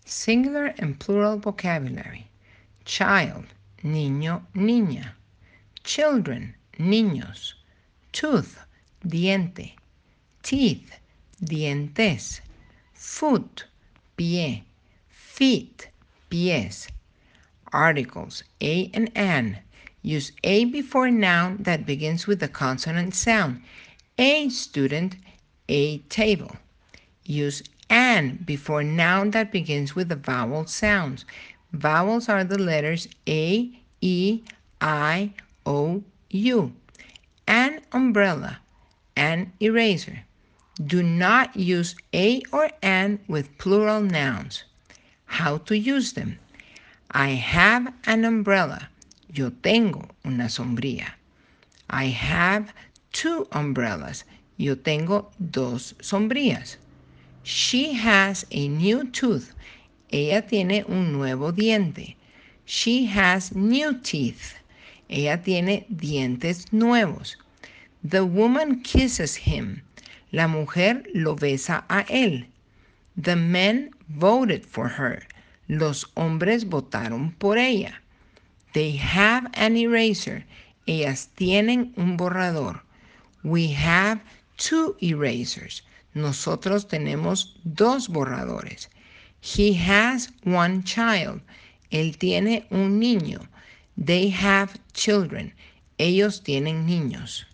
Singular and plural vocabulary. Child, niño, niña. Children, niños. Tooth, diente. Teeth, dientes. Foot, pie. Feet, pies. Articles, a and an. Use a before noun that begins with the consonant sound. A student, a table. Use an before noun that begins with the vowel sounds. Vowels are the letters A, E, I, O, U. An umbrella, an eraser. Do not use a or an with plural nouns. How to use them. I have an umbrella. Yo tengo una sombrilla. I have two umbrellas. Yo tengo dos sombrillas. She has a new tooth. Ella tiene un nuevo diente. She has new teeth. Ella tiene dientes nuevos. The woman kisses him. La mujer lo besa a él. The men voted for her. Los hombres votaron por ella. They have an eraser. Ellas tienen un borrador. We have two erasers. Nosotros tenemos dos borradores. He has one child. Él tiene un niño. They have children. Ellos tienen niños.